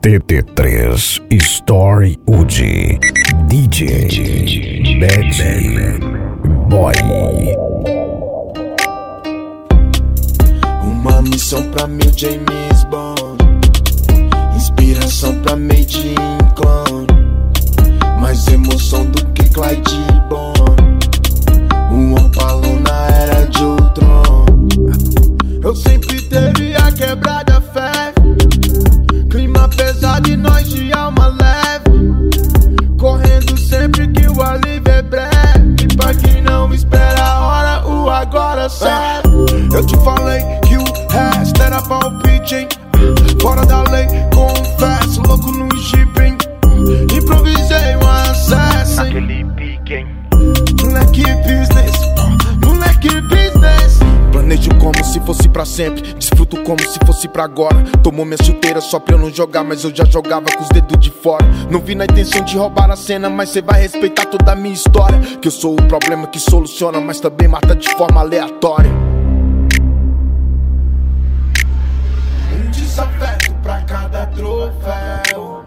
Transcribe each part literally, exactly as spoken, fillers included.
T T três Story Uji D J Bad Boy. Uma missão pra meu James Bond, inspiração pra Made in Clone, mais emoção do que Clyde Bond, um opalão na era de Ultron. Eu sempre teve a quebrada fé, clima pesado e nós de alma leve, correndo sempre que o alívio é breve, e pra quem não espera a hora, o agora serve. Eu te falei que o resto era palpite, hein? Fora da lei, confesso, louco no Jeep, improvisei um acesso, naquele pique, hein? Moleque business, moleque business. Planejo como se fosse pra sempre, desfruto como se fosse pra agora. Tomou minha chuteira só pra eu não jogar, mas eu já jogava com os dedos de fora. Não vi na intenção de roubar a cena, mas cê vai respeitar toda a minha história. Que eu sou o problema que soluciona, mas também mata de forma aleatória. Um desafeto pra cada troféu,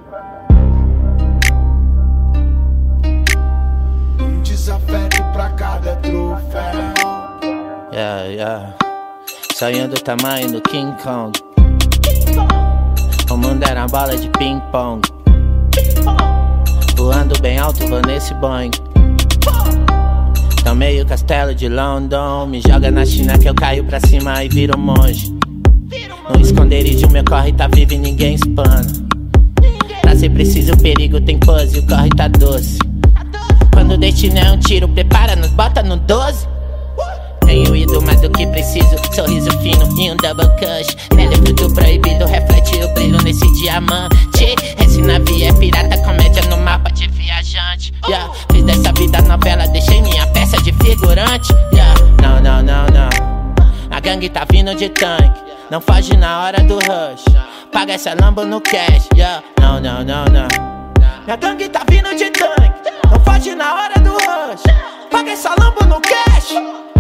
um desafeto pra cada troféu. Yeah, yeah. Sonho do tamanho do King Kong. O mundo era uma bola de ping-pong. Voando bem alto, vou nesse Boeing. Tomei o castelo de London. Me joga na China que eu caio pra cima e viro monge. No esconderijo meu corre tá vivo e ninguém espana. Pra ser preciso o perigo tem pose, o corre tá doce. Quando o destino é um tiro, prepara, nos bota no doze. Tenho ido mais do que preciso, sorriso fino e um double cush. Nele fruto proibido, reflete o brilho nesse diamante. Esse navio é pirata, comédia no mapa de viajante. Yeah. Fiz dessa vida novela, deixei minha peça de figurante. Yeah. Não, não, não, não, a gangue tá vindo de tanque, não foge na hora do rush. Paga essa Lambo no cash. Yeah. Não, não, não, não, minha gangue tá vindo de tanque, não foge na hora do rush. Paga essa Lambo no cash.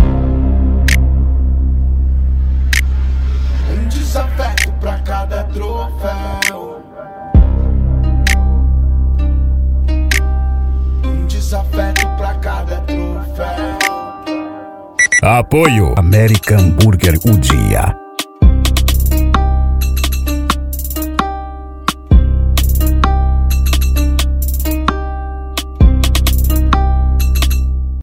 Um desafeto pra cada troféu, um desafeto pra cada troféu. Apoio American Burger Uji.